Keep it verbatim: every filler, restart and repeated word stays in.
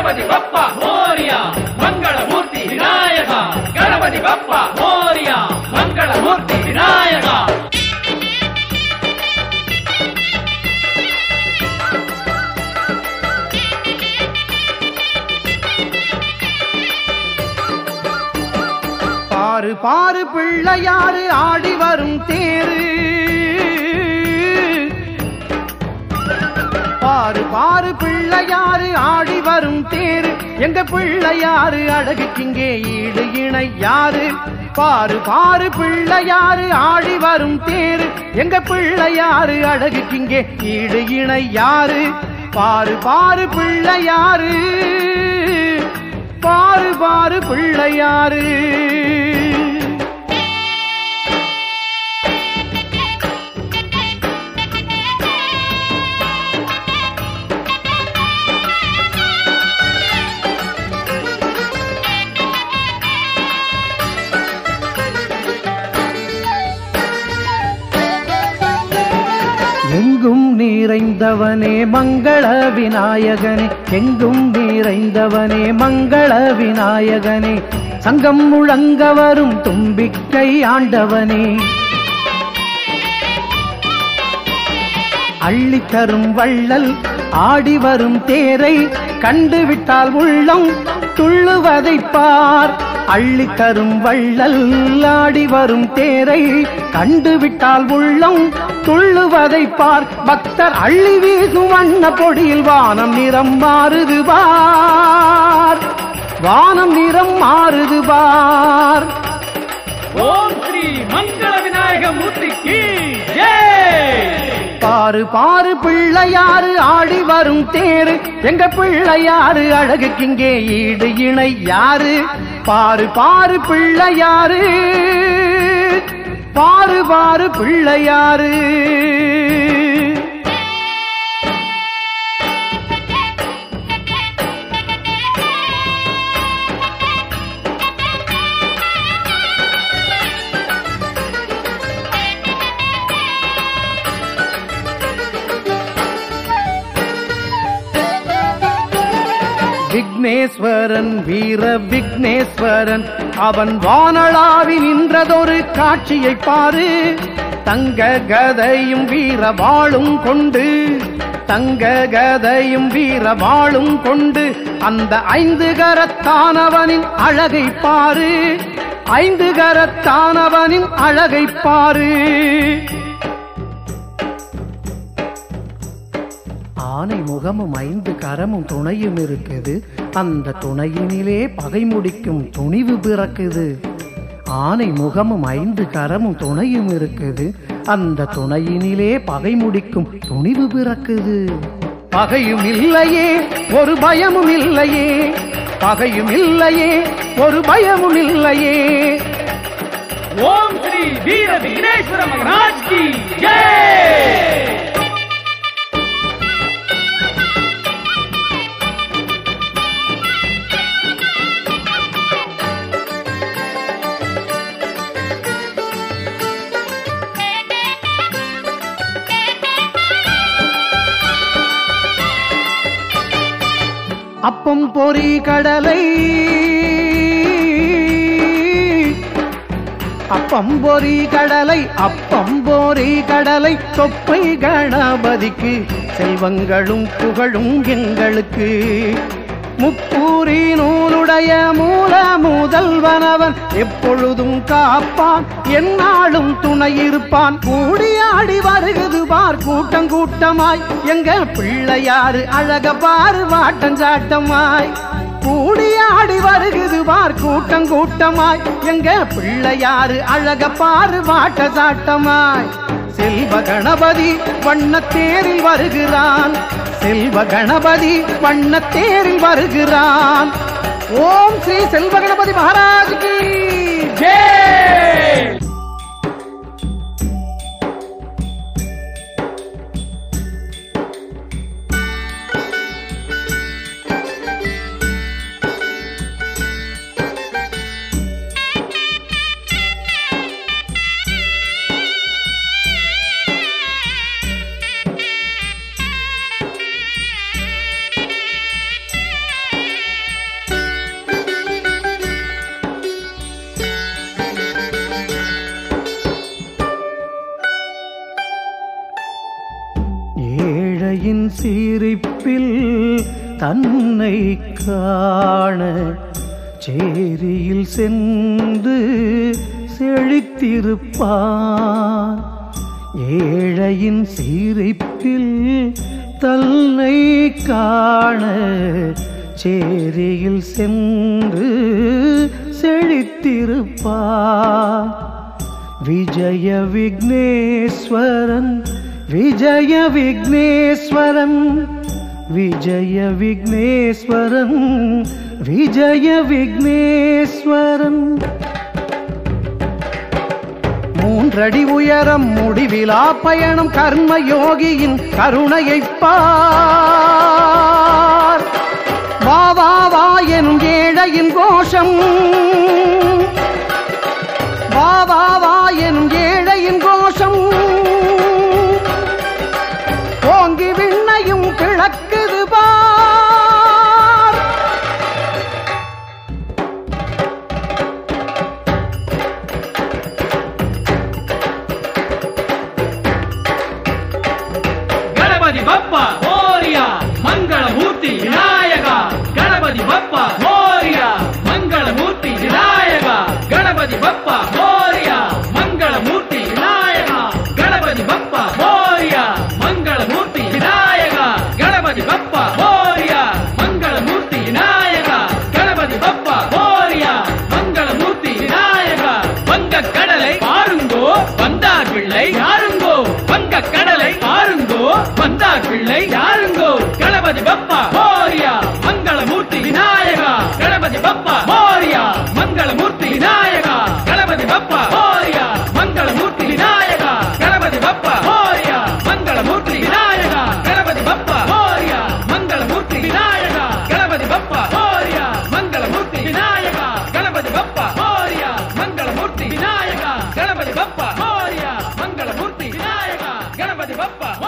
ಗಣಪತಿ ಬಪ್ಪ ಮೋರಿಯ ಮಂಗಳಮೂರ್ತಿ ವಿನಾಯಕ ಗಣಪತಿ ಬಪ್ಪ ಮೋರಿಯ ಮಂಗಳಮೂರ್ತಿ ವಿನಾಯಕ. பாரு பாரு பிள்ளையாரு ஆடி வரும் தேரு, பாரு பாரு பிள்ளையாரு ஆடி வரும் தேரு, எங்க பிள்ளையாரு அழகுக்கிங்கே ஈடு இணை யாரு. பாரு பாரு பிள்ளையாரு ஆடி வரும் தேரு, எங்க பிள்ளையாரு அழகுக்கிங்கே ஈடு இணை யாரு. பாரு பாரு பிள்ளையாரு, பாரு பாரு பிள்ளையாரு. எங்கும் நிறைந்தவனே மங்கள விநாயகனே, எங்கும் நிறைந்தவனே மங்கள விநாயகனே, சங்கம் முழங்க வரும் தும்பிக்கை ஆண்டவனே, அள்ளித்தரும் வள்ளல் ஆடி வரும் தேரை கண்டுவிட்டால் உள்ளம் துள்ளுவதை பார். அள்ளித்தரும் வள்ளல் ஆடி வரும் தேரை கண்டுவிட்டால் உள்ளம் துள்ளுவதை பார். பக்தர் அள்ளி வீசும் வண்ண பொடியில் வானம் நிறம் மாறுது பார், வானம் நிறம் மாறுது பார். ஓம் ஸ்ரீ மங்கள விநாயக மூர்த்திக்கு ஜெய். பாரு பாரு பிள்ளையாரு ஆடி வரும் தேரு, எங்க பிள்ளையாரு அழகுக்கிங்கே ஈடு இணை யாரு. பாரு பாரு பிள்ளையாரு, பாரு பாரு பிள்ளையாரு. விக்னேஸ்வரன் வீர விக்னேஸ்வரன் அவன் வானளாவி நின்றதொரு காட்சியை பாரு. தங்க கதையும் வீர வாளும் கொண்டு, தங்க கதையும் வீர வாளும் கொண்டு அந்த ஐந்து கரத்தானவனின் அழகை பாரு, ஐந்து கரத்தானவனின் அழகை பாரு. ஆனை முகமும் ஐந்து கரமும் துணையும் இருக்குது, அந்த துணையினிலே பகை முடிக்கும் துணிவு பிறக்குது. ஆனை முகமும் ஐந்து கரமும் துணையும் இருக்குது, அந்த துணையினிலே பகை முடிக்கும் துணிவு பிறக்குது. பகையும் இல்லையே ஒரு பயமும் இல்லையே, பகையும் இல்லையே ஒரு பயமும் இல்லையே. ஓம் ஸ்ரீ வீர விக்னேஸ்வர மகாராஜ் கி ஜெய். அப்பம் பொறி கடலை, அப்பம் பொறி கடலை, அப்பம் பொறி கடலை தொப்பை கணபதிக்கு, செல்வங்களும் புகழும் எங்களுக்கு. முப்பூரி நூலுடைய மூல முதல்வனவன் எப்பொழுதும் காப்பான், எந்நாளும் துணை இருப்பான். கூடியாடி வருகுது பார் கூட்டம் கூட்டமாய், எங்க பிள்ளையாரு அழக பாரு வாட்டஞ்சாட்டமாய். கூடியாடி வருகுது பார் கூட்டம் கூட்டமாய், எங்க பிள்ளையாரு அழக பாரு வாட்டசாட்டமாய். செல்வ கணபதி வண்ணத்தேரில் வருகிறான், செல்வ கணபதி வண்ணத்தேரில் வருகிறான். ஓம் ஸ்ரீ செல்வ கணபதி மகாராஜ் கி ஜெய். ஏழையின் சிரிப்பில் தன்னை காண சேரியில் சென்று செழித்திருப்பார். ஏழையின் சிரிப்பில் தன்னை காண சேரியில் சென்று செழித்திருப்பார். விஜய விக்னேஸ்வரன் விஜய விக்னேஸ்வரன் விஜய விக்னேஸ்வரன் விஜய விக்னேஸ்வரன். மூன்றடி உயரம் முடிவிலா பயணம் கர்மயோகியின் கருணையைப் பார். வா வா வா எனும் ஏழையின் கோஷம், வா வா வா எனும் ஏழையின் கோஷம் ஓங்கி விண்ணையும் கிழக்குது பார். ಗಣಪತಿ ಬಪ್ಪ ಮೋರಿಯ ಮಂಗಳಮೂರ್ತಿ ವಿನಾಯಕ. ಗಣಪತಿ ಬಪ್ಪ ಮೋರಿಯ ಮಂಗಳಮೂರ್ತಿ ವಿನಾಯಕ. ಗಣಪತಿ ಬಪ್ಪ ಮೋರಿಯ ಮಂಗಳಮೂರ್ತಿ ವಿನಾಯಕ. ಗಣಪತಿ ಬಪ್ಪ ಮೋರಿಯ ಮಂಗಳಮೂರ್ತಿ ವಿನಾಯಕ. ಗಣಪತಿ ಬಪ್ಪ ಮೋರಿಯ ಮಂಗಳಮೂರ್ತಿ ವಿನಾಯಕ. ಗಣಪತಿ ಬಪ್ಪ ಮೋರಿಯ ಮಂಗಳಮೂರ್ತಿ ವಿನಾಯಕ. வங்க கடலை பாருங்கோ வந்தார் பிள்ளை யாருங்கோ. வங்க கடலை பாருங்கோ வந்தார் பிள்ளை யாருங்கோ. கணபதி பப்பா மோரியா மங்களமூர்த்தி விநாயகா. கணபதி பப்பா மோரியா மங்களமூர்த்தி விநாயகா. கணபதி பப்பா மோரியா மங்களமூர்த்தி விநாயகா. கணபதி பப்பா மோரியா மங்களமூர்த்தி விநாயகா. கணபதி பப்பா மோரியா மங்களமூர்த்தி விநாயகா. கணபதி பப்பா மோரியா மங்களமூர்த்தி விநாயகா. கணபதி பப்பா மோரியா மங்களமூர்த்தி விநாயகா. கணபதி பப்பா மோரியா மங்களமூர்த்தி விநாயகா. கணபதி பப்பா